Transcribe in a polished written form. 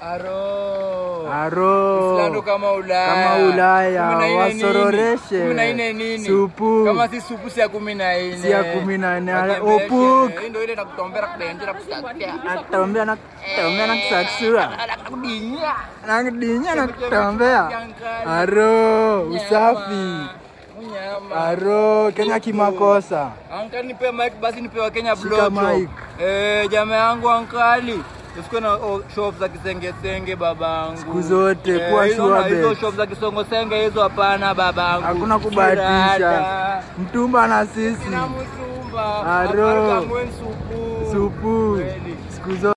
Aro. Islando kama Ulaya. Kama Ulaya. Wasororeshe. 14 nini? Supu. Kama si supu si ya 14. Si ya 14. Opuk. Ndio ile nakutombera kudenje na kusakia. Natombea na kusaksua. Nakdinya nakutembea. Aro, usafi. Aro, Kenya kimakosa. Ankali nipe mic basi nipe wa Kenya Shika mic. Jamaa yangu ankali. Usikuwe na shop za kisenge babangu. Siku zote kuwa sure hizo shop za kisongo senge hizo hapana babangu. Hakuna kubahatisha. Mtumba na sisi. Mtumba. Aro. Supu. Siku zote.